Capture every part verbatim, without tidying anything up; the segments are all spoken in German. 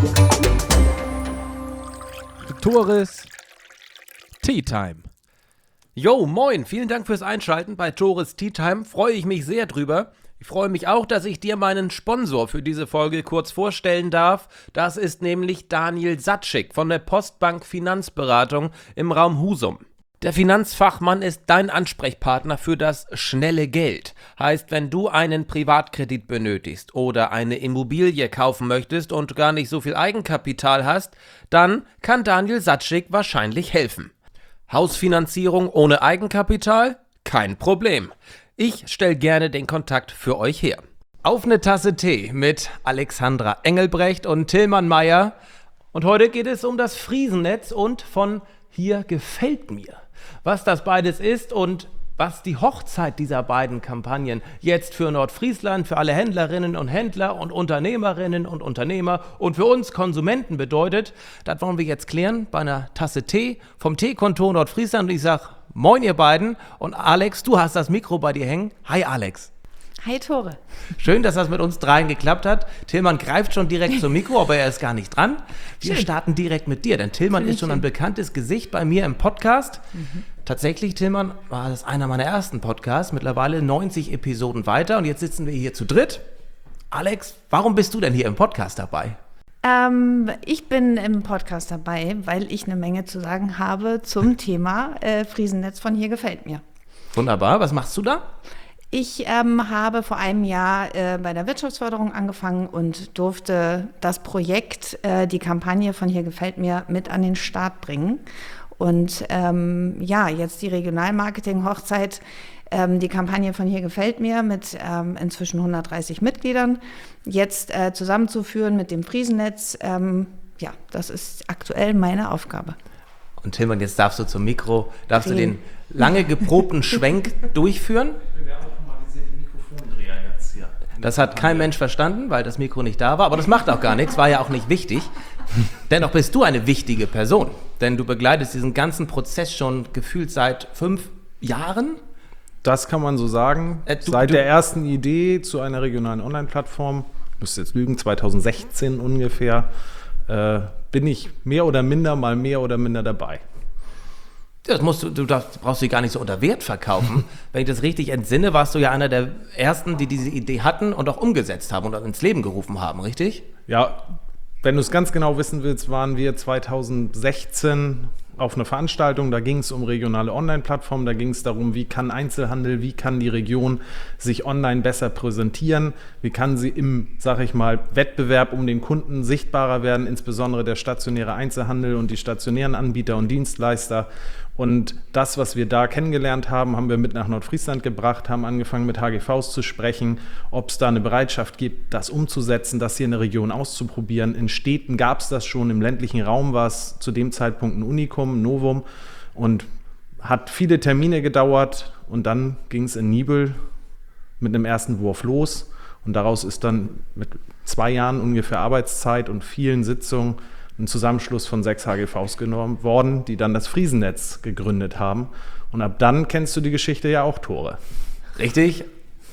Tores Tea Time. Yo, moin, vielen Dank fürs Einschalten bei Tores Tea Time, freue ich mich sehr drüber. Ich freue mich auch, dass ich dir meinen Sponsor für diese Folge kurz vorstellen darf. Das ist nämlich Daniel Satschik von der Postbank Finanzberatung im Raum Husum. Der Finanzfachmann ist dein Ansprechpartner für das schnelle Geld. Heißt, wenn du einen Privatkredit benötigst oder eine Immobilie kaufen möchtest und gar nicht so viel Eigenkapital hast, dann kann Daniel Satschik wahrscheinlich helfen. Hausfinanzierung ohne Eigenkapital? Kein Problem. Ich stelle gerne den Kontakt für euch her. Auf eine Tasse Tee mit Alexandra Engelbrecht und Tillmann Meyer. Und heute geht es um das Friesennetz und von Hier gefällt mir. Was das beides ist und was die Hochzeit dieser beiden Kampagnen jetzt für Nordfriesland, für alle Händlerinnen und Händler und Unternehmerinnen und Unternehmer und für uns Konsumenten bedeutet, das wollen wir jetzt klären bei einer Tasse Tee vom Teekontor Nordfriesland. Und ich sage, moin ihr beiden. Und Alex, du hast das Mikro bei dir hängen. Hi Alex. Hi Tore. Schön, dass das mit uns dreien geklappt hat. Tillmann greift schon direkt zum Mikro, aber er ist gar nicht dran. Wir Schön. starten direkt mit dir, denn Tillmann ist schon ein bekanntes Gesicht bei mir im Podcast. Mhm. Tatsächlich, Tillmann, war das einer meiner ersten Podcasts, mittlerweile neunzig Episoden weiter und jetzt sitzen wir hier zu dritt. Alex, warum bist du denn hier im Podcast dabei? Ähm, ich bin im Podcast dabei, weil ich eine Menge zu sagen habe zum Thema äh, Friesennetz von Hier gefällt mir. Wunderbar, was machst du da? Ich ähm, habe vor einem Jahr äh, bei der Wirtschaftsförderung angefangen und durfte das Projekt, äh, die Kampagne von Hier gefällt mir, mit an den Start bringen. Und ähm, ja, jetzt die Regionalmarketing-Hochzeit, ähm, die Kampagne von Hier gefällt mir mit ähm, inzwischen hundertdreißig Mitgliedern, jetzt äh, zusammenzuführen mit dem Friesennetz, ähm, ja, das ist aktuell meine Aufgabe. Und Tillmann, jetzt darfst du zum Mikro, darfst Drehen. du den lange geprobten Schwenk durchführen? Das hat kein Mensch verstanden, weil das Mikro nicht da war, aber das macht auch gar nichts, war ja auch nicht wichtig. Dennoch bist du eine wichtige Person, denn du begleitest diesen ganzen Prozess schon gefühlt seit fünf Jahren. Das kann man so sagen. Äh, du, seit du, der ersten Idee zu einer regionalen Online-Plattform, ich müsste jetzt lügen, zwanzig sechzehn ungefähr, äh, bin ich mehr oder minder mal mehr oder minder dabei. Das musst du, du darfst, brauchst du gar nicht so unter Wert verkaufen. Wenn ich das richtig entsinne, warst du ja einer der Ersten, die diese Idee hatten und auch umgesetzt haben und auch ins Leben gerufen haben, richtig? Ja, wenn du es ganz genau wissen willst, waren wir zwanzig sechzehn auf einer Veranstaltung, da ging es um regionale Online-Plattformen, da ging es darum, wie kann Einzelhandel, wie kann die Region sich online besser präsentieren, wie kann sie im, sag ich mal, Wettbewerb um den Kunden sichtbarer werden, insbesondere der stationäre Einzelhandel und die stationären Anbieter und Dienstleister. Und das, was wir da kennengelernt haben, haben wir mit nach Nordfriesland gebracht, haben angefangen mit H G Vs zu sprechen, ob es da eine Bereitschaft gibt, das umzusetzen, das hier in der Region auszuprobieren. In Städten gab es das schon, im ländlichen Raum war es zu dem Zeitpunkt ein Unikum, ein Novum und hat viele Termine gedauert und dann ging es in Nibel mit einem ersten Wurf los und daraus ist dann mit zwei Jahren ungefähr Arbeitszeit und vielen Sitzungen ein Zusammenschluss von sechs H G Vs genommen worden, die dann das Friesennetz gegründet haben. Und ab dann kennst du die Geschichte ja auch, Tore. Richtig.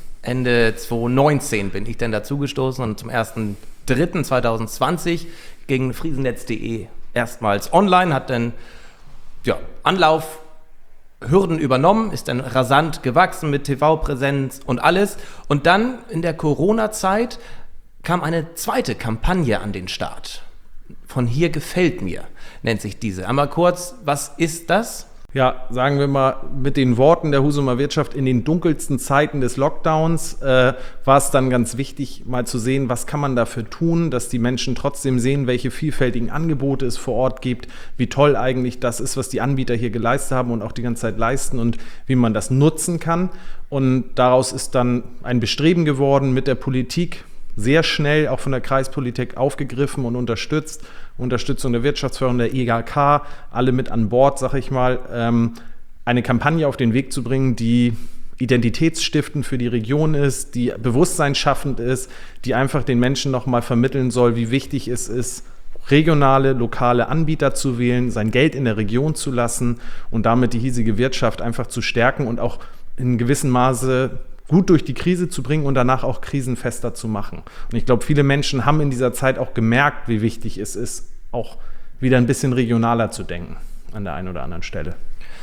Ende zwanzig neunzehn bin ich dann dazugestoßen und zum ersten dritten zweitausendzwanzig ging friesennetz punkt de erstmals online, hat dann ja, Anlauf, Hürden übernommen, ist dann rasant gewachsen mit T V-Präsenz und alles. Und dann in der Corona-Zeit kam eine zweite Kampagne an den Start. Von Hier gefällt mir, nennt sich diese. Einmal kurz, was ist das? Ja, sagen wir mal mit den Worten der Husumer Wirtschaft, in den dunkelsten Zeiten des Lockdowns äh, war es dann ganz wichtig, mal zu sehen, was kann man dafür tun, dass die Menschen trotzdem sehen, welche vielfältigen Angebote es vor Ort gibt, wie toll eigentlich das ist, was die Anbieter hier geleistet haben und auch die ganze Zeit leisten und wie man das nutzen kann. Und daraus ist dann ein Bestreben geworden, mit der Politik sehr schnell auch von der Kreispolitik aufgegriffen und unterstützt. Unterstützung der Wirtschaftsförderung, der I G K, alle mit an Bord, sag ich mal, ähm, eine Kampagne auf den Weg zu bringen, die identitätsstiftend für die Region ist, die bewusstseinsschaffend ist, die einfach den Menschen nochmal vermitteln soll, wie wichtig es ist, regionale, lokale Anbieter zu wählen, sein Geld in der Region zu lassen und damit die hiesige Wirtschaft einfach zu stärken und auch in gewissem Maße gut durch die Krise zu bringen und danach auch krisenfester zu machen. Und ich glaube, viele Menschen haben in dieser Zeit auch gemerkt, wie wichtig es ist, auch wieder ein bisschen regionaler zu denken an der einen oder anderen Stelle.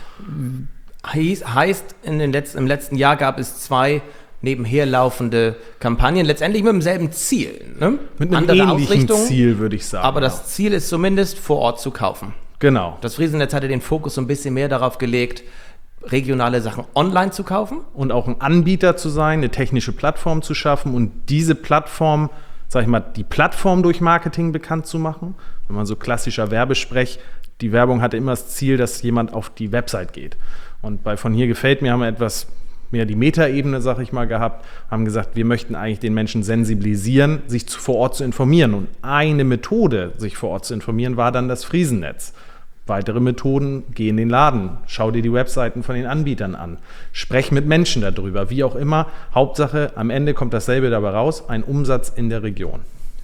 Heißt, heißt in den letzten, im letzten Jahr gab es zwei nebenher laufende Kampagnen, letztendlich mit demselben Ziel. Ne? Mit einem Andere ähnlichen Ausrichtung, Ziel, würde ich sagen. aber ja. das Ziel ist zumindest, vor Ort zu kaufen. Genau. Das Friesennetz hatte den Fokus so ein bisschen mehr darauf gelegt, regionale Sachen online zu kaufen. Und auch ein Anbieter zu sein, eine technische Plattform zu schaffen und diese Plattform, sag ich mal, die Plattform durch Marketing bekannt zu machen. Wenn man so klassischer Werbesprech, die Werbung hatte immer das Ziel, dass jemand auf die Website geht. Und bei Von hier gefällt mir haben wir etwas mehr die Metaebene, sag ich mal, gehabt, haben gesagt, wir möchten eigentlich den Menschen sensibilisieren, sich zu, vor Ort zu informieren. Und eine Methode, sich vor Ort zu informieren, war dann das Friesennetz. Weitere Methoden, geh in den Laden, schau dir die Webseiten von den Anbietern an, sprech mit Menschen darüber, wie auch immer. Hauptsache, am Ende kommt dasselbe dabei raus, ein Umsatz in der Region.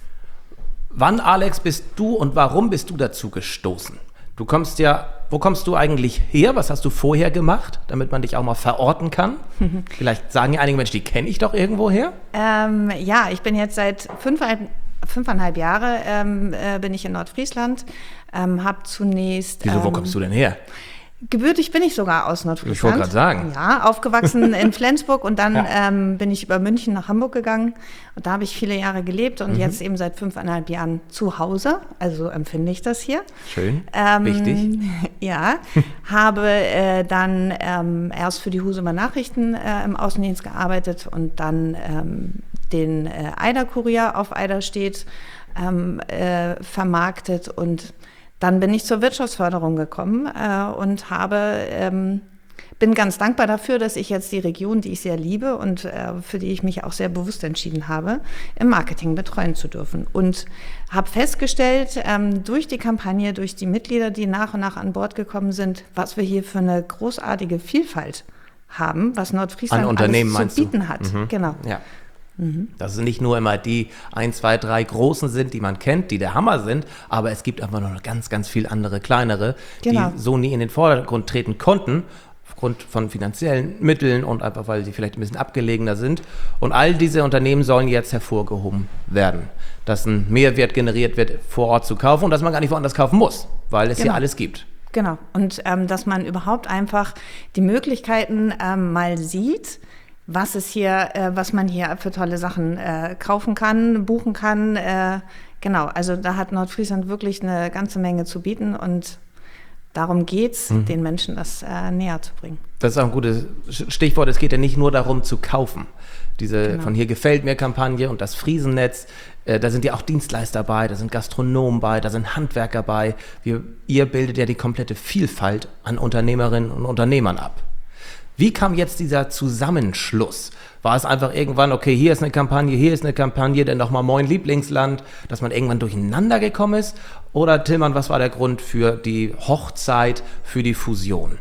Wann, Alex, bist du und warum bist du dazu gestoßen? Du kommst ja, wo kommst du eigentlich her? Was hast du vorher gemacht, damit man dich auch mal verorten kann? Vielleicht sagen ja einige Menschen, die kenne ich doch irgendwo her. Ähm, ja, ich bin jetzt seit fünfeinhalb, fünfeinhalb Jahre ähm, äh, bin ich in Nordfriesland, ähm, habe zunächst... Wieso, wo ähm, kommst du denn her? Gebürtig bin ich sogar aus Nordfriesland. Ich wollte gerade sagen. Ja, aufgewachsen in Flensburg und dann Ja. ähm, bin ich über München nach Hamburg gegangen und da habe ich viele Jahre gelebt und Mhm. jetzt eben seit fünfeinhalb Jahren zu Hause, also so empfinde ich das hier. Schön, Ähm, wichtig. Ja, habe äh, dann ähm, erst für die Husumer Nachrichten äh, im Außendienst gearbeitet und dann ähm, den äh, Eider-Kurier auf Eiderstedt ähm, äh, vermarktet und dann bin ich zur Wirtschaftsförderung gekommen äh, und habe, ähm, bin ganz dankbar dafür, dass ich jetzt die Region, die ich sehr liebe und äh, für die ich mich auch sehr bewusst entschieden habe, im Marketing betreuen zu dürfen. Und habe festgestellt, ähm, durch die Kampagne, durch die Mitglieder, die nach und nach an Bord gekommen sind, was wir hier für eine großartige Vielfalt haben, was Nordfriesland An Unternehmen, alles meinst zu du? bieten hat. Mhm. Genau. Ja. Dass es nicht nur immer die ein, zwei, drei Großen sind, die man kennt, die der Hammer sind, aber es gibt einfach noch ganz, ganz viele andere kleinere, Genau. die so nie in den Vordergrund treten konnten, aufgrund von finanziellen Mitteln und einfach, weil sie vielleicht ein bisschen abgelegener sind. Und all diese Unternehmen sollen jetzt hervorgehoben werden, dass ein Mehrwert generiert wird, vor Ort zu kaufen und dass man gar nicht woanders kaufen muss, weil es Genau. hier alles gibt. Genau. Und ähm, dass man überhaupt einfach die Möglichkeiten ähm, mal sieht, was es hier, äh, was man hier für tolle Sachen äh, kaufen kann, buchen kann. Äh, genau, also da hat Nordfriesland wirklich eine ganze Menge zu bieten und darum geht's, mhm. den Menschen das äh, näher zu bringen. Das ist auch ein gutes Stichwort. Es geht ja nicht nur darum zu kaufen. Diese Genau. Von hier gefällt mir Kampagne und das Friesennetz, äh, da sind ja auch Dienstleister bei, da sind Gastronomen bei, da sind Handwerker bei. Wir, ihr bildet ja die komplette Vielfalt an Unternehmerinnen und Unternehmern ab. Wie kam jetzt dieser Zusammenschluss? War es einfach irgendwann, okay, hier ist eine Kampagne, hier ist eine Kampagne, dann nochmal Moin Lieblingsland, dass man irgendwann durcheinander gekommen ist? Oder Tillmann, was war der Grund für die Hochzeit, für die Fusion?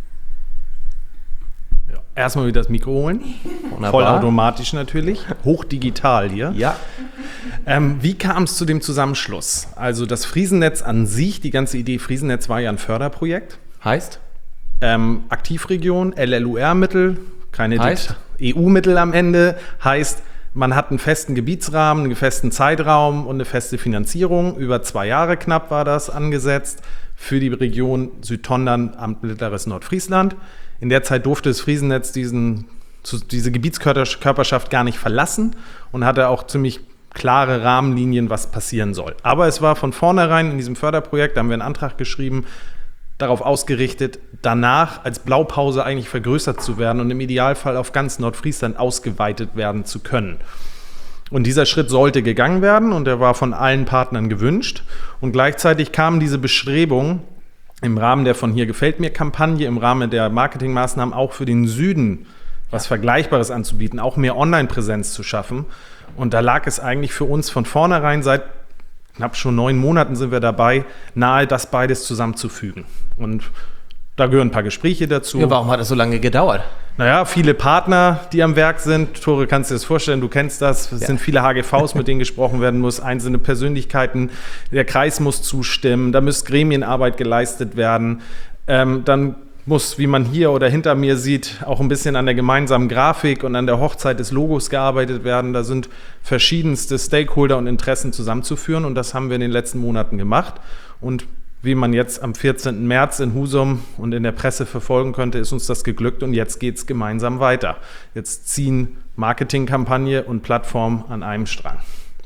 Ja, erstmal wieder das Mikro holen. Wunderbar. Vollautomatisch natürlich. Hochdigital hier. Ja. Ähm, wie kam es zu dem Zusammenschluss? Also das Friesennetz an sich, die ganze Idee Friesennetz war ja ein Förderprojekt. Heißt? Ähm, Aktivregion, L L U R-Mittel, keine Heißt? E U-Mittel am Ende, heißt, man hat einen festen Gebietsrahmen, einen festen Zeitraum und eine feste Finanzierung. Über zwei Jahre knapp war das angesetzt für die Region Südtondern am mittleres Nordfriesland. In der Zeit durfte das Friesennetz diesen, diese Gebietskörperschaft gar nicht verlassen und hatte auch ziemlich klare Rahmenlinien, was passieren soll. Aber es war von vornherein in diesem Förderprojekt, da haben wir einen Antrag geschrieben, darauf ausgerichtet, danach als Blaupause eigentlich vergrößert zu werden und im Idealfall auf ganz Nordfriesland ausgeweitet werden zu können. Und dieser Schritt sollte gegangen werden und er war von allen Partnern gewünscht. Und gleichzeitig kamen diese Bestrebungen im Rahmen der Von hier gefällt mir Kampagne, im Rahmen der Marketingmaßnahmen auch für den Süden was Vergleichbares anzubieten, auch mehr Online-Präsenz zu schaffen. Und da lag es eigentlich für uns von vornherein, seit knapp schon neun Monaten sind wir dabei, nahe, das beides zusammenzufügen. Und da gehören ein paar Gespräche dazu. Ja, warum hat das so lange gedauert? Naja, viele Partner, die am Werk sind. Tore, kannst du dir das vorstellen? Du kennst das. Es Ja. sind viele H G Vs, mit denen gesprochen werden muss. Einzelne Persönlichkeiten. Der Kreis muss zustimmen. Da muss Gremienarbeit geleistet werden. Ähm, dann muss, wie man hier oder hinter mir sieht, auch ein bisschen an der gemeinsamen Grafik und an der Hochzeit des Logos gearbeitet werden. Da sind verschiedenste Stakeholder und Interessen zusammenzuführen und das haben wir in den letzten Monaten gemacht. Und wie man jetzt am vierzehnten März in Husum und in der Presse verfolgen konnte, ist uns das geglückt und jetzt geht es gemeinsam weiter. Jetzt ziehen Marketingkampagne und Plattform an einem Strang.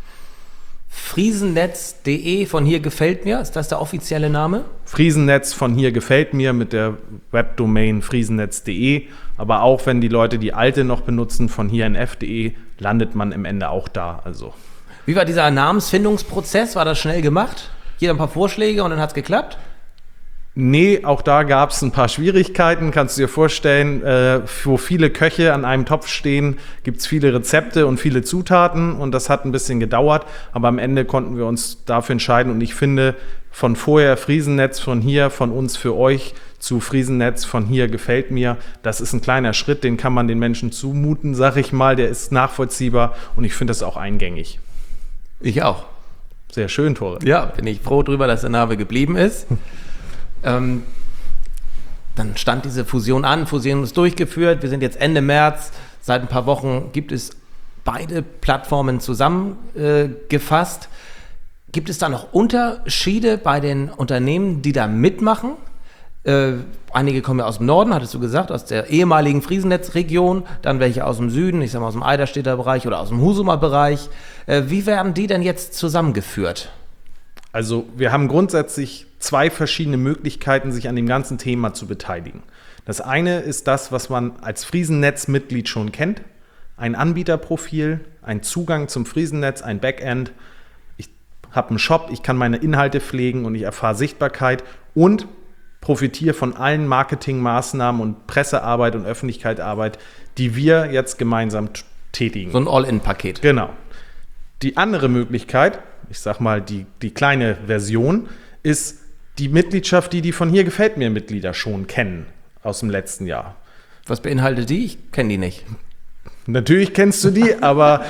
Friesennetz punkt de von hier gefällt mir, ist das der offizielle Name? Friesennetz von hier gefällt mir mit der Webdomain friesennetz punkt de, aber auch wenn die Leute die alte noch benutzen, von hier n f punkt de, landet man im Ende auch da. Also. Wie war dieser Namensfindungsprozess? War das schnell gemacht? Jeder ein paar Vorschläge und dann hat es geklappt? Nee, auch da gab es ein paar Schwierigkeiten, kannst du dir vorstellen, äh, wo viele Köche an einem Topf stehen, gibt es viele Rezepte und viele Zutaten und das hat ein bisschen gedauert, aber am Ende konnten wir uns dafür entscheiden und ich finde, von vorher Friesennetz, von hier, von uns für euch zu Friesennetz, von hier gefällt mir, das ist ein kleiner Schritt, den kann man den Menschen zumuten, sag ich mal, der ist nachvollziehbar und ich finde das auch eingängig. Ich auch. Sehr schön, Tore. Ja, bin ich froh drüber, dass der Name geblieben ist. Ähm, dann stand diese Fusion an, Fusion ist durchgeführt, wir sind jetzt Ende März, seit ein paar Wochen gibt es beide Plattformen zusammengefasst. Äh, gibt es da noch Unterschiede bei den Unternehmen, die da mitmachen? Äh, einige kommen ja aus dem Norden, hattest du gesagt, aus der ehemaligen Friesennetz-Region, dann welche aus dem Süden, ich sag mal aus dem Eiderstedter Bereich oder aus dem Husumer Bereich. Äh, wie werden die denn jetzt zusammengeführt? Also wir haben grundsätzlich zwei verschiedene Möglichkeiten, sich an dem ganzen Thema zu beteiligen. Das eine ist das, was man als Friesennetz-Mitglied schon kennt. Ein Anbieterprofil, ein Zugang zum Friesennetz, ein Backend. Ich habe einen Shop, ich kann meine Inhalte pflegen und ich erfahre Sichtbarkeit und profitiere von allen Marketingmaßnahmen und Pressearbeit und Öffentlichkeitsarbeit, die wir jetzt gemeinsam t- tätigen. So ein All-in-Paket. Genau. Die andere Möglichkeit, ich sag mal die, die kleine Version, ist die Mitgliedschaft, die die von hier gefällt mir Mitglieder schon kennen aus dem letzten Jahr. Was beinhaltet die? Ich kenne die nicht. Natürlich kennst du die, aber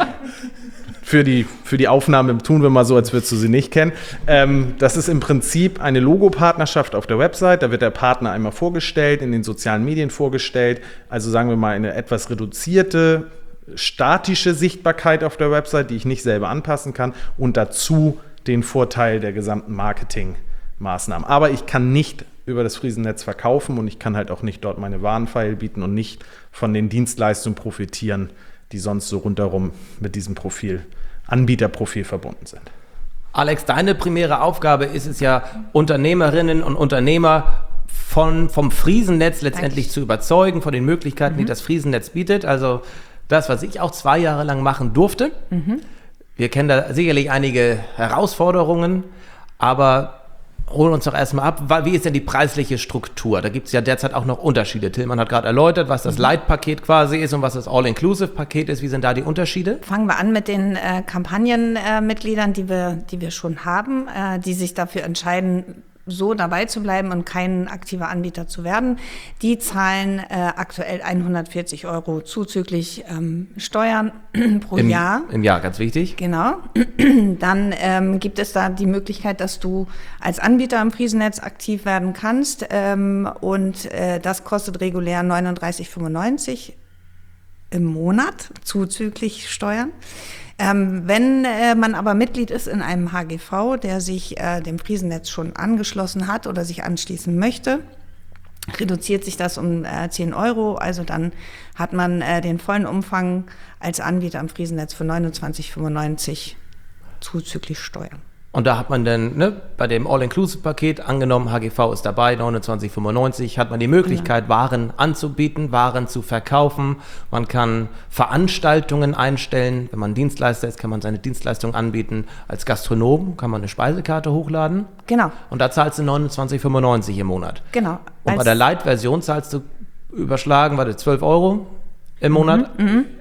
für die, für die Aufnahme tun wir mal so, als würdest du sie nicht kennen. Ähm, das ist im Prinzip eine Logopartnerschaft auf der Website. Da wird der Partner einmal vorgestellt, in den sozialen Medien vorgestellt. Also sagen wir mal eine etwas reduzierte, statische Sichtbarkeit auf der Website, die ich nicht selber anpassen kann und dazu den Vorteil der gesamten Marketingmaßnahmen. Aber ich kann nicht über das Friesennetz verkaufen und ich kann halt auch nicht dort meine Waren feilbieten und nicht von den Dienstleistungen profitieren, die sonst so rundherum mit diesem Profil, Anbieterprofil verbunden sind. Alex, deine primäre Aufgabe ist es ja, Unternehmerinnen und Unternehmer von, vom Friesennetz letztendlich Danke. zu überzeugen, von den Möglichkeiten, mhm. die das Friesennetz bietet. Also das, was ich auch zwei Jahre lang machen durfte. Mhm. Wir kennen da sicherlich einige Herausforderungen, aber holen uns doch erstmal ab, wie ist denn die preisliche Struktur? Da gibt es ja derzeit auch noch Unterschiede. Tillmann hat gerade erläutert, was das Light-Paket quasi ist und was das All-Inclusive-Paket ist. Wie sind da die Unterschiede? Fangen wir an mit den äh, Kampagnenmitgliedern, äh, die wir, die wir schon haben, äh, die sich dafür entscheiden, so dabei zu bleiben und kein aktiver Anbieter zu werden. Die zahlen äh, aktuell hundertvierzig Euro zuzüglich ähm, Steuern pro Im, Jahr. Im Jahr, ganz wichtig. Genau. Dann ähm, gibt es da die Möglichkeit, dass du als Anbieter im Friesennetz aktiv werden kannst ähm, und äh, das kostet regulär neununddreißig fünfundneunzig im Monat zuzüglich Steuern. Ähm, wenn äh, man aber Mitglied ist in einem H G V, der sich äh, dem Friesennetz schon angeschlossen hat oder sich anschließen möchte, reduziert sich das um äh, zehn Euro. Also dann hat man äh, den vollen Umfang als Anbieter am Friesennetz für neunundzwanzig fünfundneunzig zuzüglich Steuern. Und da hat man dann, ne, bei dem All-Inclusive-Paket angenommen, H G V ist dabei, neunundzwanzig fünfundneunzig, hat man die Möglichkeit, ja. Waren anzubieten, Waren zu verkaufen. Man kann Veranstaltungen einstellen. Wenn man Dienstleister ist, kann man seine Dienstleistung anbieten. Als Gastronom kann man eine Speisekarte hochladen. Genau. Und da zahlst du neunundzwanzig fünfundneunzig im Monat. Genau. Und bei der Light-Version zahlst du überschlagen, warte, zwölf Euro im Monat. Mhm, mhm.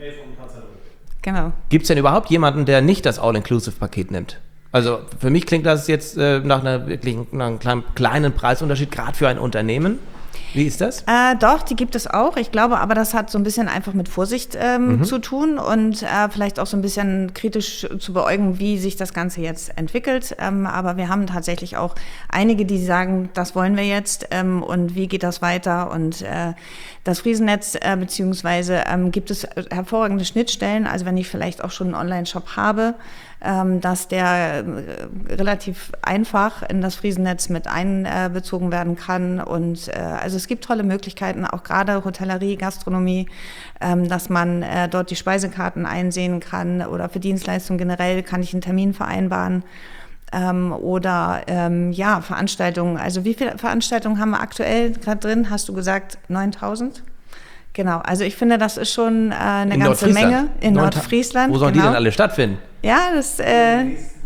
Genau. Gibt es denn überhaupt jemanden, der nicht das All-Inclusive-Paket nimmt? Also für mich klingt das jetzt äh, nach, einer wirklich, nach einem kleinen, kleinen Preisunterschied, gerade für ein Unternehmen. Wie ist das? Äh, doch, die gibt es auch. Ich glaube aber, das hat so ein bisschen einfach mit Vorsicht ähm, mhm. zu tun und äh, vielleicht auch so ein bisschen kritisch zu beäugen, wie sich das Ganze jetzt entwickelt. Ähm, aber wir haben tatsächlich auch einige, die sagen, das wollen wir jetzt ähm, und wie geht das weiter? Und äh, das Friesennetz, äh, beziehungsweise ähm, gibt es hervorragende Schnittstellen. Also wenn ich vielleicht auch schon einen Online-Shop habe, ähm, dass der äh, relativ einfach in das Friesennetz mit einbezogen äh, werden kann. Und äh, also es gibt tolle Möglichkeiten, auch gerade Hotellerie, Gastronomie, ähm, dass man äh, dort die Speisekarten einsehen kann oder für Dienstleistungen generell kann ich einen Termin vereinbaren. Ähm, oder ähm, ja, Veranstaltungen. Also wie viele Veranstaltungen haben wir aktuell gerade drin? Hast du gesagt neuntausend? Genau, also ich finde, das ist schon äh, eine in ganze Menge in Nordfriesland. Wo sollen genau. die denn alle stattfinden? Ja, das äh,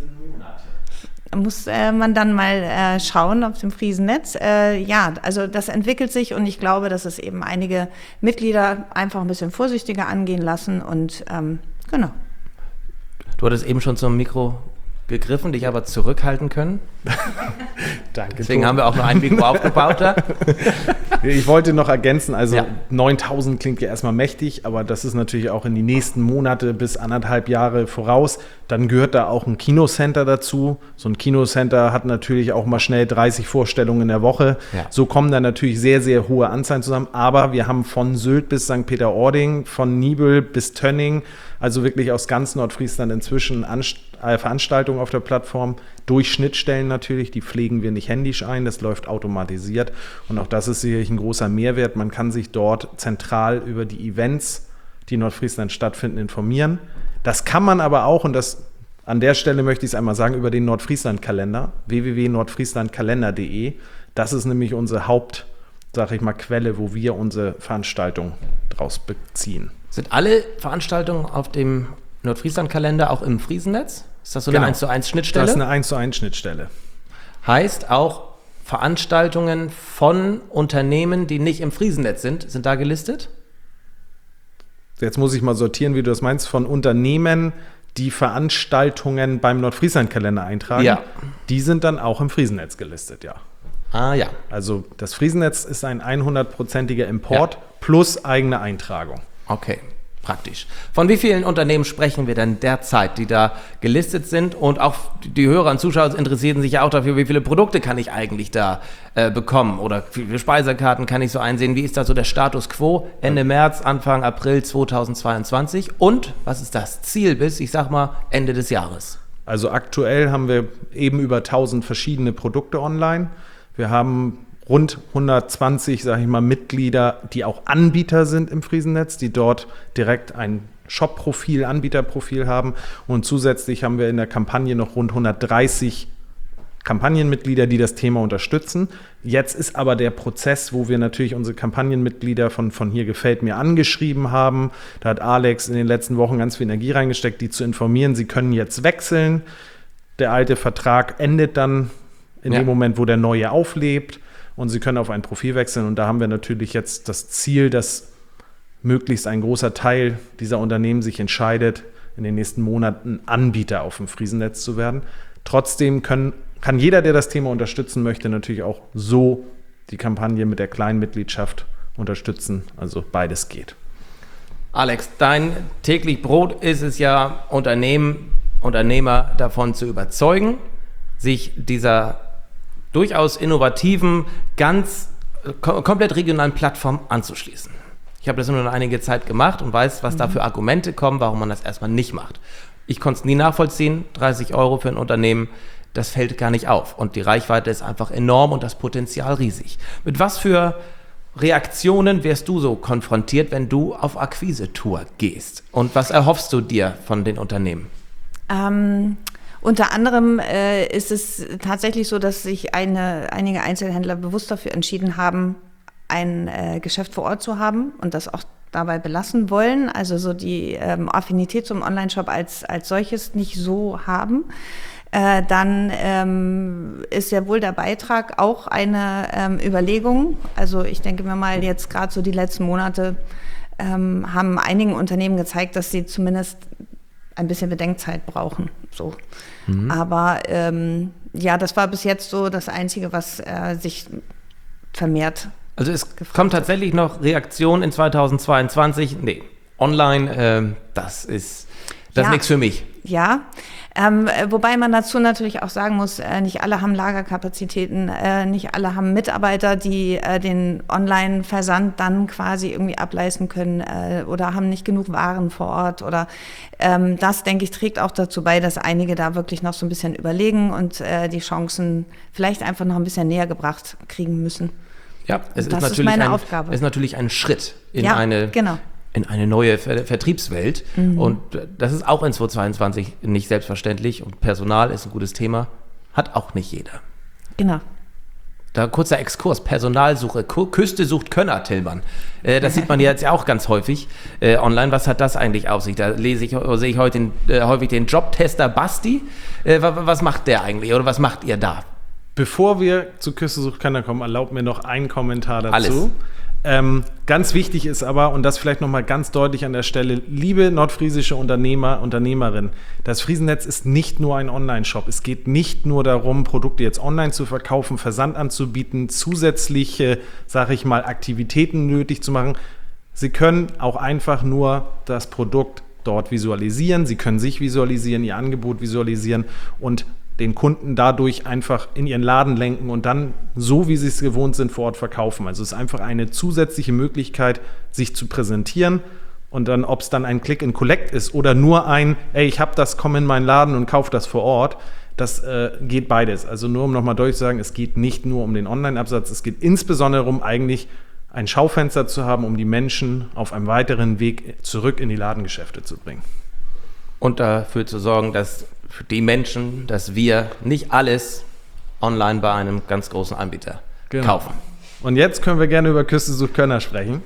muss äh, man dann mal äh, schauen auf dem Friesennetz. Äh, ja, also das entwickelt sich und ich glaube, dass es eben einige Mitglieder einfach ein bisschen vorsichtiger angehen lassen und ähm, genau. Du hattest eben schon zum Mikro gegriffen, dich aber zurückhalten können. Danke. Deswegen Tom. Haben wir auch noch ein Mikro aufgebaut da. Ich wollte noch ergänzen, also ja. neuntausend klingt ja erstmal mächtig, aber das ist natürlich auch in die nächsten Monate bis anderthalb Jahre voraus. Dann gehört da auch ein Kinocenter dazu. So ein Kinocenter hat natürlich auch mal schnell dreißig Vorstellungen in der Woche. Ja. So kommen da natürlich sehr, sehr hohe Anzahlen zusammen. Aber wir haben von Sylt bis Sankt Peter-Ording, von Nibel bis Tönning, also wirklich aus ganz Nordfriesland inzwischen Anst- äh, Veranstaltungen auf der Plattform, durch Schnittstellen natürlich, die pflegen wir nicht händisch ein, das läuft automatisiert und auch das ist sicherlich ein großer Mehrwert. Man kann sich dort zentral über die Events, die in Nordfriesland stattfinden, informieren. Das kann man aber auch, und das an der Stelle möchte ich es einmal sagen, über den Nordfriesland-Kalender, w w w punkt nordfrieslandkalender punkt de. Das ist nämlich unsere Haupt, sag ich mal, Quelle, wo wir unsere Veranstaltungen draus beziehen. Sind alle Veranstaltungen auf dem Nordfriesland-Kalender auch im Friesennetz? Ist das so eine Genau. eins zu eins Schnittstelle? Das ist eine eins zu eins Schnittstelle. Heißt auch Veranstaltungen von Unternehmen, die nicht im Friesennetz sind, sind da gelistet? Jetzt muss ich mal sortieren, wie du das meinst, von Unternehmen, die Veranstaltungen beim Nordfriesland-Kalender eintragen. Ja. Die sind dann auch im Friesennetz gelistet, ja. Ah ja. Also das Friesennetz ist ein hundertprozentiger Import Ja. plus eigene Eintragung. Okay, praktisch. Von wie vielen Unternehmen sprechen wir denn derzeit, die da gelistet sind? Und auch die Hörer und Zuschauer interessieren sich ja auch dafür, wie viele Produkte kann ich eigentlich da äh, bekommen? Oder wie viele Speisekarten kann ich so einsehen? Wie ist da so der Status quo Ende März, Anfang April zweitausendzweiundzwanzig? Und was ist das Ziel bis, ich sag mal, Ende des Jahres? Also aktuell haben wir eben über tausend verschiedene Produkte online. Wir haben rund hundertzwanzig, sage ich mal, Mitglieder, die auch Anbieter sind im Friesennetz, die dort direkt ein Shop-Profil, Anbieterprofil haben. Und zusätzlich haben wir in der Kampagne noch rund hundertdreißig Kampagnenmitglieder, die das Thema unterstützen. Jetzt ist aber der Prozess, wo wir natürlich unsere Kampagnenmitglieder von, von Hier gefällt mir angeschrieben haben. Da hat Alex in den letzten Wochen ganz viel Energie reingesteckt, die zu informieren. Sie können jetzt wechseln. Der alte Vertrag endet dann in ja. dem Moment, wo der neue auflebt. Und Sie können auf ein Profil wechseln. Und da haben wir natürlich jetzt das Ziel, dass möglichst ein großer Teil dieser Unternehmen sich entscheidet, in den nächsten Monaten Anbieter auf dem Friesennetz zu werden. Trotzdem können, kann jeder, der das Thema unterstützen möchte, natürlich auch so die Kampagne mit der kleinen Mitgliedschaft unterstützen. Also beides geht. Alex, dein täglich Brot ist es ja, Unternehmen, Unternehmer davon zu überzeugen, sich dieser durchaus innovativen, ganz kom- komplett regionalen Plattform anzuschließen. Ich habe das nur einige Zeit gemacht und weiß, was mhm. da für Argumente kommen, warum man das erstmal nicht macht. Ich konnte es nie nachvollziehen, dreißig Euro für ein Unternehmen, das fällt gar nicht auf. Und die Reichweite ist einfach enorm und das Potenzial riesig. Mit was für Reaktionen wärst du so konfrontiert, wenn du auf Akquise-Tour gehst? Und was erhoffst du dir von den Unternehmen? Ähm... Unter anderem äh, ist es tatsächlich so, dass sich eine, einige Einzelhändler bewusst dafür entschieden haben, ein äh, Geschäft vor Ort zu haben und das auch dabei belassen wollen. Also so die ähm, Affinität zum Onlineshop als, als solches nicht so haben. Äh, dann ähm, ist ja wohl der Beitrag auch eine ähm, Überlegung. Also ich denke mir mal, jetzt gerade so die letzten Monate ähm, haben einigen Unternehmen gezeigt, dass sie zumindest ein bisschen Bedenkzeit brauchen. So. Mhm. Aber ähm, ja, das war bis jetzt so das Einzige, was äh, sich vermehrt Also es gefragt kommt wird. tatsächlich noch Reaktion in zweitausendzweiundzwanzig. Nee, online, ähm, das ist, das Ja. ist nichts für mich. Ja, ähm, wobei man dazu natürlich auch sagen muss, äh, nicht alle haben Lagerkapazitäten, äh, nicht alle haben Mitarbeiter, die äh, den Online-Versand dann quasi irgendwie ableisten können äh, oder haben nicht genug Waren vor Ort. Oder ähm, das, denke ich, trägt auch dazu bei, dass einige da wirklich noch so ein bisschen überlegen und äh, die Chancen vielleicht einfach noch ein bisschen näher gebracht kriegen müssen. Ja, es Das ist ist natürlich meine ein, Aufgabe. Es ist natürlich ein Schritt in Ja, eine genau. in eine neue Ver- Vertriebswelt. Mhm. Und das ist auch in zweitausendzweiundzwanzig nicht selbstverständlich. Und Personal ist ein gutes Thema. Hat auch nicht jeder. Genau. Da kurzer Exkurs. Personalsuche. Ku- Küste sucht Könner, Tillmann. Äh, das sieht man jetzt ja auch ganz häufig äh, online. Was hat das eigentlich auf sich? Da lese ich, sehe ich heute den, äh, häufig den Jobtester Basti. Äh, wa- was macht der eigentlich? Oder was macht ihr da? Bevor wir zu Küste sucht Könner kommen, erlaubt mir noch einen Kommentar dazu. Alles. Ähm, ganz wichtig ist aber, und das vielleicht nochmal ganz deutlich an der Stelle, liebe nordfriesische Unternehmer, Unternehmerin, das Friesennetz ist nicht nur ein Online-Shop. Es geht nicht nur darum, Produkte jetzt online zu verkaufen, Versand anzubieten, zusätzliche, sage ich mal, Aktivitäten nötig zu machen. Sie können auch einfach nur das Produkt dort visualisieren. Sie können sich visualisieren, Ihr Angebot visualisieren und den Kunden dadurch einfach in ihren Laden lenken und dann, so wie sie es gewohnt sind, vor Ort verkaufen. Also es ist einfach eine zusätzliche Möglichkeit, sich zu präsentieren und dann, ob es dann ein Click and Collect ist oder nur ein, ey, ich habe das, komm in meinen Laden und kauf das vor Ort, das äh, geht beides. Also nur um nochmal deutlich zu sagen, es geht nicht nur um den Online-Absatz, es geht insbesondere darum, eigentlich ein Schaufenster zu haben, um die Menschen auf einem weiteren Weg zurück in die Ladengeschäfte zu bringen. Und dafür zu sorgen, dass für die Menschen, dass wir nicht alles online bei einem ganz großen Anbieter Genau. kaufen. Und jetzt können wir gerne über Küste sucht Könner sprechen.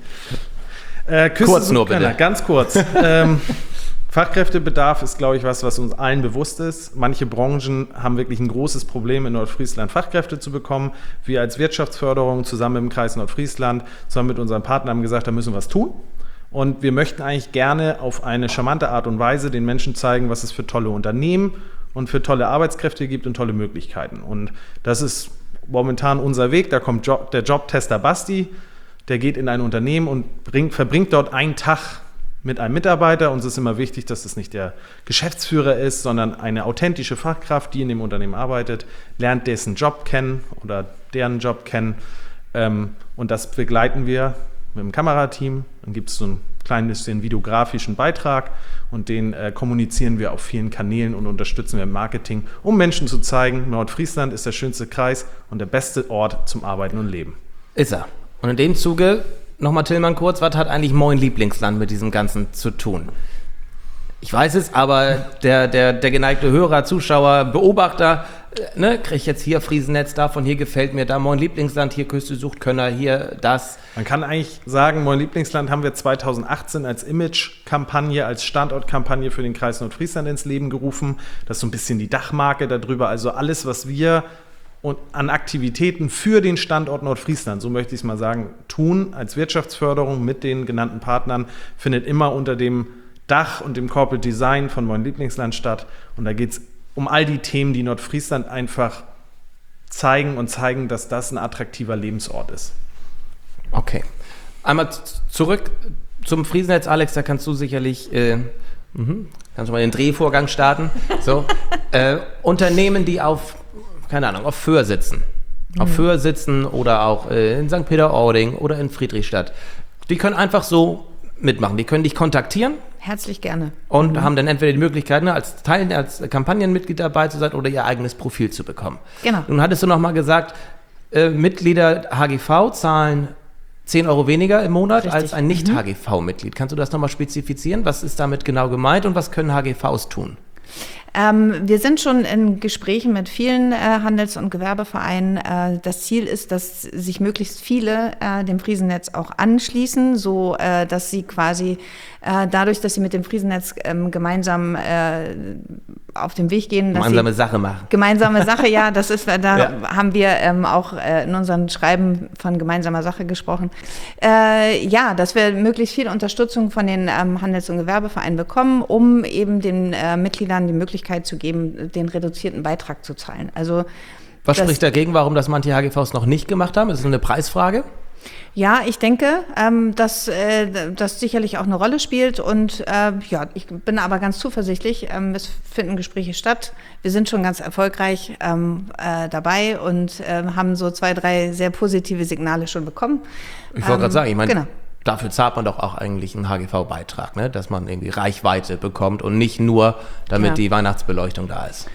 Äh, Küste Kurz sucht nur, Könner, bitte. ganz kurz. ähm, Fachkräftebedarf ist, glaube ich, was, was uns allen bewusst ist. Manche Branchen haben wirklich ein großes Problem, in Nordfriesland Fachkräfte zu bekommen. Wir als Wirtschaftsförderung zusammen im Kreis Nordfriesland, zusammen mit unseren Partnern haben gesagt, da müssen wir was tun. Und wir möchten eigentlich gerne auf eine charmante Art und Weise den Menschen zeigen, was es für tolle Unternehmen und für tolle Arbeitskräfte gibt und tolle Möglichkeiten. Und das ist momentan unser Weg. Da kommt Job, der Jobtester Basti, der geht in ein Unternehmen und bringt, verbringt dort einen Tag mit einem Mitarbeiter. Uns ist immer wichtig, dass es nicht der Geschäftsführer ist, sondern eine authentische Fachkraft, die in dem Unternehmen arbeitet, lernt dessen Job kennen oder deren Job kennen. Und das begleiten wir mit dem Kamerateam. Dann gibt es so ein klein bisschen videografischen Beitrag und den äh, kommunizieren wir auf vielen Kanälen und unterstützen wir im Marketing, um Menschen zu zeigen, Nordfriesland ist der schönste Kreis und der beste Ort zum Arbeiten und Leben. Ist er. Und in dem Zuge, nochmal Tillmann kurz, was hat eigentlich Moin Lieblingsland mit diesem Ganzen zu tun? Ich weiß es, aber der, der, der geneigte Hörer, Zuschauer, Beobachter, äh, ne, kriegt jetzt hier Friesennetz davon, hier gefällt mir, da Moin Lieblingsland, hier Küste sucht Könner, hier das. Man kann eigentlich sagen, Moin Lieblingsland haben wir zweitausendachtzehn als Image-Kampagne, als Standortkampagne für den Kreis Nordfriesland ins Leben gerufen. Das ist so ein bisschen die Dachmarke darüber. Also alles, was wir und an Aktivitäten für den Standort Nordfriesland, so möchte ich es mal sagen, tun als Wirtschaftsförderung mit den genannten Partnern, findet immer unter dem Dach und dem Corporate Design von Moin Lieblingsland statt. Und da geht es um all die Themen, die Nordfriesland einfach zeigen und zeigen, dass das ein attraktiver Lebensort ist. Okay. Einmal z- zurück zum Friesennetz, Alex, da kannst du sicherlich, äh, mhm, kannst du mal den Drehvorgang starten. So, äh, Unternehmen, die auf, keine Ahnung, auf Föhr sitzen. Mhm. Auf Föhr sitzen oder auch äh, in Sankt Peter-Ording oder in Friedrichstadt. Die können einfach so mitmachen. Die können dich kontaktieren. Herzlich gerne. Und mhm. haben dann entweder die Möglichkeit, ne, als Teil, als Kampagnenmitglied dabei zu sein oder ihr eigenes Profil zu bekommen. Genau. Nun hattest du noch mal gesagt, äh, Mitglieder H G V zahlen zehn Euro weniger im Monat Richtig. als ein Nicht-H G V-Mitglied. Kannst du das noch mal spezifizieren? Was ist damit genau gemeint und was können H G Vs tun? Ähm, wir sind schon in Gesprächen mit vielen äh, Handels- und Gewerbevereinen. Äh, das Ziel ist, dass sich möglichst viele äh, dem Friesennetz auch anschließen, so äh, dass sie quasi äh, dadurch, dass sie mit dem Friesennetz ähm, gemeinsam äh, auf dem Weg gehen, dass Gemeinsame sie Sache machen. Gemeinsame Sache, ja, das ist, da Ja. haben wir ähm, auch äh, in unseren Schreiben von gemeinsamer Sache gesprochen. Äh, ja, dass wir möglichst viel Unterstützung von den ähm, Handels- und Gewerbevereinen bekommen, um eben den äh, Mitgliedern die Möglichkeit zu geben, den reduzierten Beitrag zu zahlen. Also Was das- spricht dagegen, warum das manche H G Vs noch nicht gemacht haben? Ist das eine Preisfrage? Ja, ich denke, ähm, dass äh, das sicherlich auch eine Rolle spielt und äh, ja, ich bin aber ganz zuversichtlich. Ähm, es finden Gespräche statt. Wir sind schon ganz erfolgreich ähm, äh, dabei und äh, haben so zwei, drei sehr positive Signale schon bekommen. Ich wollte ähm, gerade sagen, ich meine, genau. Dafür zahlt man doch auch eigentlich einen H G V-Beitrag, ne? Dass man irgendwie Reichweite bekommt und nicht nur, damit ja. die Weihnachtsbeleuchtung da ist.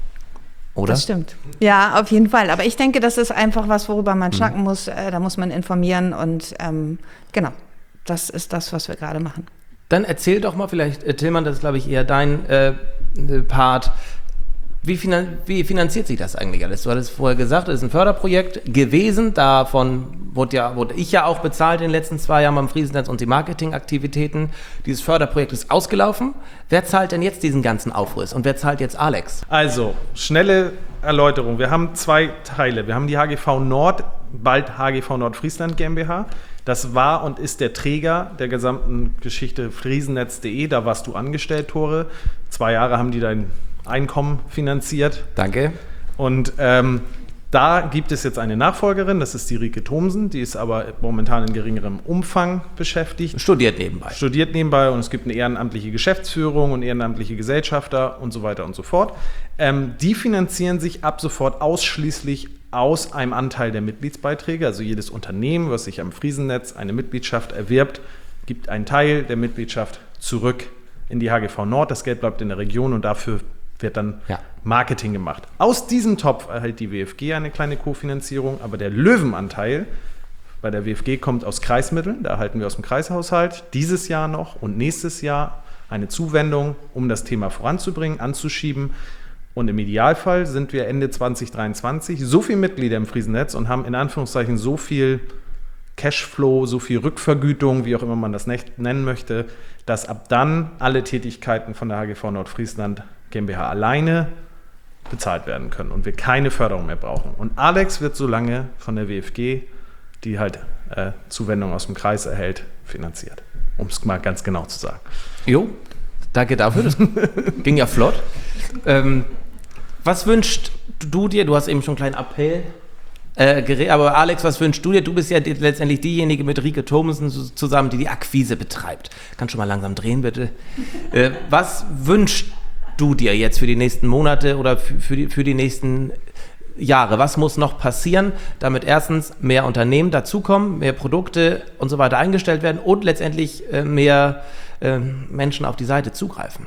Oder? Das stimmt. Ja, auf jeden Fall. Aber ich denke, das ist einfach was, worüber man schnacken mhm. muss. Äh, da muss man informieren und ähm, genau, das ist das, was wir gerade machen. Dann erzähl doch mal vielleicht, äh, Tillmann, das ist glaube ich eher dein äh, Part. Wie, finan- wie finanziert sich das eigentlich alles? Du hattest vorher gesagt, es ist ein Förderprojekt gewesen. Davon wurde, ja, wurde ich ja auch bezahlt in den letzten zwei Jahren beim Friesennetz und die Marketingaktivitäten. Dieses Förderprojekt ist ausgelaufen. Wer zahlt denn jetzt diesen ganzen Aufriss? Und wer zahlt jetzt Alex? Also, schnelle Erläuterung. Wir haben zwei Teile. Wir haben die H G V Nord, bald H G V Nordfriesland GmbH. Das war und ist der Träger der gesamten Geschichte friesennetz punkt de. Da warst du angestellt, Tore. Zwei Jahre haben die dein Einkommen finanziert. Danke. Und ähm, da gibt es jetzt eine Nachfolgerin, das ist die Rike Thomsen, die ist aber momentan in geringerem Umfang beschäftigt. Studiert nebenbei. Studiert nebenbei und es gibt eine ehrenamtliche Geschäftsführung und ehrenamtliche Gesellschafter und so weiter und so fort. Ähm, die finanzieren sich ab sofort ausschließlich aus einem Anteil der Mitgliedsbeiträge. Also jedes Unternehmen, was sich am Friesennetz eine Mitgliedschaft erwirbt, gibt einen Teil der Mitgliedschaft zurück in die H G V Nord. Das Geld bleibt in der Region und dafür wird dann ja. Marketing gemacht. Aus diesem Topf erhält die W F G eine kleine Kofinanzierung, aber der Löwenanteil bei der W F G kommt aus Kreismitteln, da erhalten wir aus dem Kreishaushalt dieses Jahr noch und nächstes Jahr eine Zuwendung, um das Thema voranzubringen, anzuschieben. Und im Idealfall sind wir Ende zwanzig dreiundzwanzig so viele Mitglieder im Friesennetz und haben in Anführungszeichen so viel Cashflow, so viel Rückvergütung, wie auch immer man das nennen möchte, dass ab dann alle Tätigkeiten von der H G V Nordfriesland GmbH alleine bezahlt werden können und wir keine Förderung mehr brauchen. Und Alex wird so lange von der W F G, die halt äh, Zuwendung aus dem Kreis erhält, finanziert. Um es mal ganz genau zu sagen. Jo, danke dafür. Das ging ja flott. Ähm, was wünschst du dir? Du hast eben schon einen kleinen Appell äh, geredet, aber Alex, was wünschst du dir? Du bist ja die, letztendlich diejenige mit Rike Thomsen zusammen, die die Akquise betreibt. Kannst schon mal langsam drehen, bitte. Äh, was wünschst du dir jetzt für die nächsten Monate oder für, für, die, für die nächsten Jahre? Was muss noch passieren, damit erstens mehr Unternehmen dazukommen, mehr Produkte und so weiter eingestellt werden und letztendlich äh, mehr äh, Menschen auf die Seite zugreifen?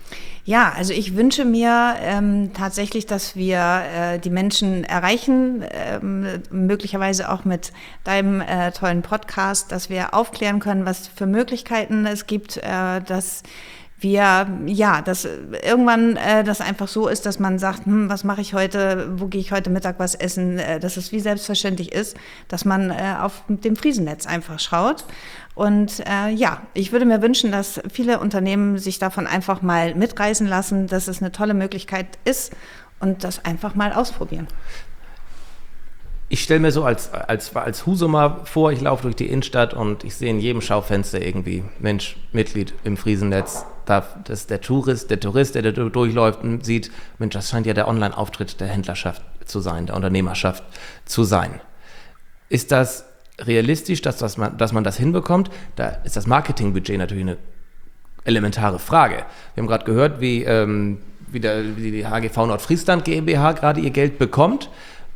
Ja, also ich wünsche mir ähm, tatsächlich, dass wir äh, die Menschen erreichen, ähm, möglicherweise auch mit deinem äh, tollen Podcast, dass wir aufklären können, was für Möglichkeiten es gibt, äh, dass wir, ja, dass irgendwann äh, das einfach so ist, dass man sagt, hm, was mache ich heute, wo gehe ich heute Mittag was essen, äh, dass es wie selbstverständlich ist, dass man äh, auf dem Friesennetz einfach schaut. Und äh, ja, ich würde mir wünschen, dass viele Unternehmen sich davon einfach mal mitreißen lassen, dass es eine tolle Möglichkeit ist und das einfach mal ausprobieren. Ich stelle mir so als, als, als Husumer vor, ich laufe durch die Innenstadt und ich sehe in jedem Schaufenster irgendwie, Mensch, Mitglied im Friesennetz. Da, das ist der Tourist, der Tourist, der da durchläuft und sieht, Mensch, das scheint ja der Online-Auftritt der Händlerschaft zu sein, der Unternehmerschaft zu sein. Ist das realistisch, dass, das man, dass man das hinbekommt? Da ist das Marketingbudget natürlich eine elementare Frage. Wir haben gerade gehört, wie, ähm, wie, der, wie die H G V Nordfriesland GmbH gerade ihr Geld bekommt.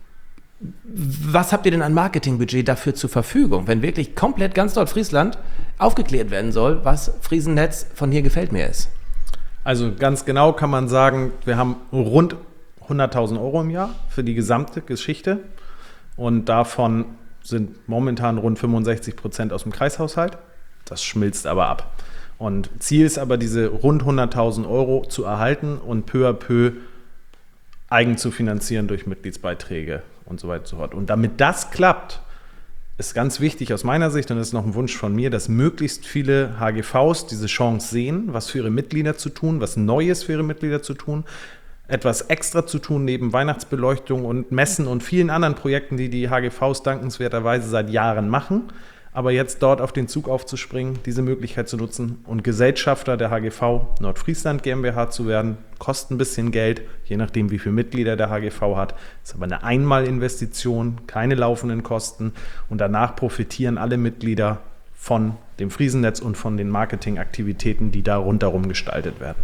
Was habt ihr denn an Marketingbudget dafür zur Verfügung, wenn wirklich komplett ganz Nordfriesland aufgeklärt werden soll, was Friesennetz von hier gefällt mir ist? Also ganz genau kann man sagen, wir haben rund hunderttausend Euro im Jahr für die gesamte Geschichte und davon sind momentan rund fünfundsechzig Prozent aus dem Kreishaushalt. Das schmilzt aber ab. Und Ziel ist aber, diese rund hunderttausend Euro zu erhalten und peu à peu eigen zu finanzieren durch Mitgliedsbeiträge und so weiter und so fort. Und damit das klappt, ist ganz wichtig aus meiner Sicht, und das ist noch ein Wunsch von mir, dass möglichst viele H G Vs diese Chance sehen, was für ihre Mitglieder zu tun, was Neues für ihre Mitglieder zu tun, etwas extra zu tun neben Weihnachtsbeleuchtung und Messen und vielen anderen Projekten, die die H G Vs dankenswerterweise seit Jahren machen. Aber jetzt dort auf den Zug aufzuspringen, diese Möglichkeit zu nutzen und Gesellschafter der H G V Nordfriesland GmbH zu werden, kostet ein bisschen Geld, je nachdem wie viele Mitglieder der H G V hat. Ist aber eine Einmalinvestition, keine laufenden Kosten und danach profitieren alle Mitglieder von dem Friesennetz und von den Marketingaktivitäten, die da rundherum gestaltet werden.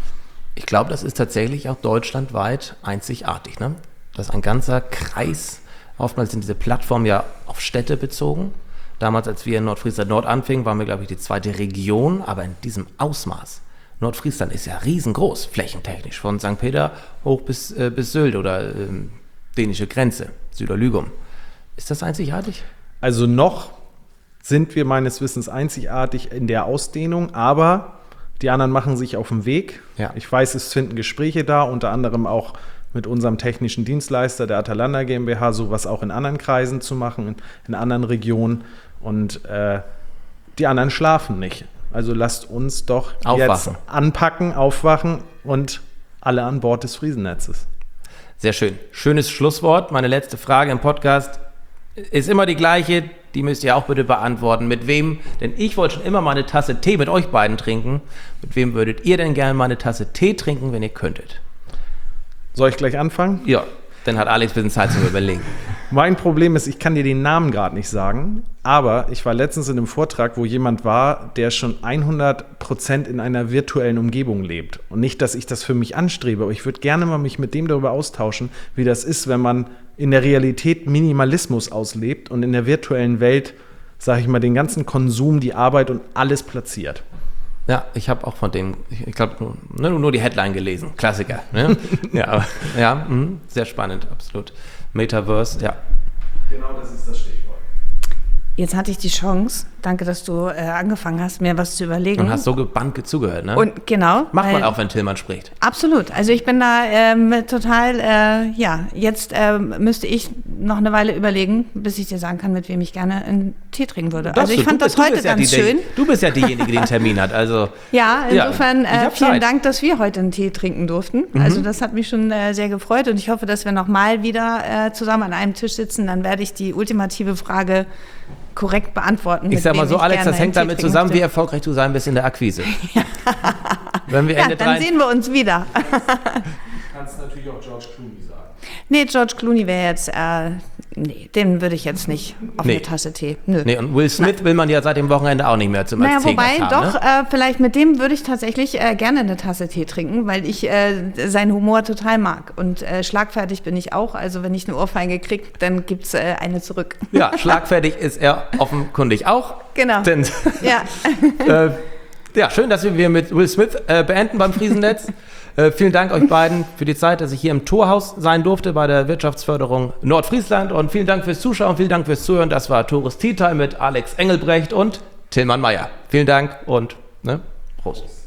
Ich glaube, das ist tatsächlich auch deutschlandweit einzigartig, ne? Dass ein ganzer Kreis, oftmals sind diese Plattformen ja auf Städte bezogen. Damals, als wir in Nordfriesland Nord anfingen, waren wir, glaube ich, die zweite Region, aber in diesem Ausmaß. Nordfriesland ist ja riesengroß, flächentechnisch, von Sankt Peter hoch bis, äh, bis Sylt oder äh, dänische Grenze, Süderlügum. Ist das einzigartig? Also noch sind wir meines Wissens einzigartig in der Ausdehnung, aber die anderen machen sich auf den Weg. Ja. Ich weiß, es finden Gespräche da, unter anderem auch mit unserem technischen Dienstleister, der Atalanta GmbH, sowas auch in anderen Kreisen zu machen, in, in anderen Regionen. Und äh, die anderen schlafen nicht. Also lasst uns doch aufwachen. Jetzt anpacken, aufwachen und alle an Bord des Friesennetzes. Sehr schön. Schönes Schlusswort. Meine letzte Frage im Podcast ist immer die gleiche. Die müsst ihr auch bitte beantworten. Mit wem, denn ich wollte schon immer mal eine Tasse Tee mit euch beiden trinken. Mit wem würdet ihr denn gerne mal eine Tasse Tee trinken, wenn ihr könntet? Soll ich gleich anfangen? Ja, dann hat Alex ein bisschen Zeit zum Überlegen. Mein Problem ist, ich kann dir den Namen gerade nicht sagen, aber ich war letztens in einem Vortrag, wo jemand war, der schon hundert Prozent in einer virtuellen Umgebung lebt. Und nicht, dass ich das für mich anstrebe, aber ich würde gerne mal mich mit dem darüber austauschen, wie das ist, wenn man in der Realität Minimalismus auslebt und in der virtuellen Welt, sage ich mal, den ganzen Konsum, die Arbeit und alles platziert. Ja, ich habe auch von dem, ich glaube, nur, nur die Headline gelesen. Klassiker. Ne? ja, aber, ja mh, sehr spannend, absolut. Metaverse, ja. Genau, das ist das Stichwort. Jetzt hatte ich die Chance, danke, dass du äh, angefangen hast, mir was zu überlegen. Und hast so gebannt zugehört, ne? Und genau. Macht man auch, wenn Tillmann spricht. Absolut. Also ich bin da ähm, total, äh, ja, jetzt ähm, müsste ich noch eine Weile überlegen, bis ich dir sagen kann, mit wem ich gerne einen Tee trinken würde. Darfst also ich du, fand du das bist, heute du ganz ja die, schön. Du bist ja diejenige, die den Termin hat. Also ja, insofern ja, äh, vielen Zeit. Dank, dass wir heute einen Tee trinken durften. Mhm. Also das hat mich schon äh, sehr gefreut und ich hoffe, dass wir nochmal wieder äh, zusammen an einem Tisch sitzen. Dann werde ich die ultimative Frage korrekt beantworten. Ich sag mal so, Alex, das hängt damit zusammen, möchte. Wie erfolgreich du sein wirst in der Akquise. Wenn wir ja, Ende dann drei sehen wir uns wieder. Du kannst natürlich auch George Clooney sagen. Nee, George Clooney wäre jetzt, äh, nee, den würde ich jetzt nicht auf nee. eine Tasse Tee. Nö. Nee, und Will Smith Nein. will man ja seit dem Wochenende auch nicht mehr zum Naja, als wobei, haben, doch, ne? äh, vielleicht mit dem würde ich tatsächlich äh, gerne eine Tasse Tee trinken, weil ich äh, seinen Humor total mag. Und äh, schlagfertig bin ich auch. Also wenn ich eine Ohrfeige kriege, dann gibt es äh, eine zurück. Ja, schlagfertig ist er offenkundig auch. Genau. Denn, ja. äh, ja, schön, dass wir mit Will Smith äh, beenden beim Friesennetz. Äh, vielen Dank euch beiden für die Zeit, dass ich hier im Torhaus sein durfte bei der Wirtschaftsförderung Nordfriesland. Und vielen Dank fürs Zuschauen, vielen Dank fürs Zuhören. Das war Tourist Tea Time mit Alex Engelbrecht und Tillmann Meyer. Vielen Dank und ne, Prost.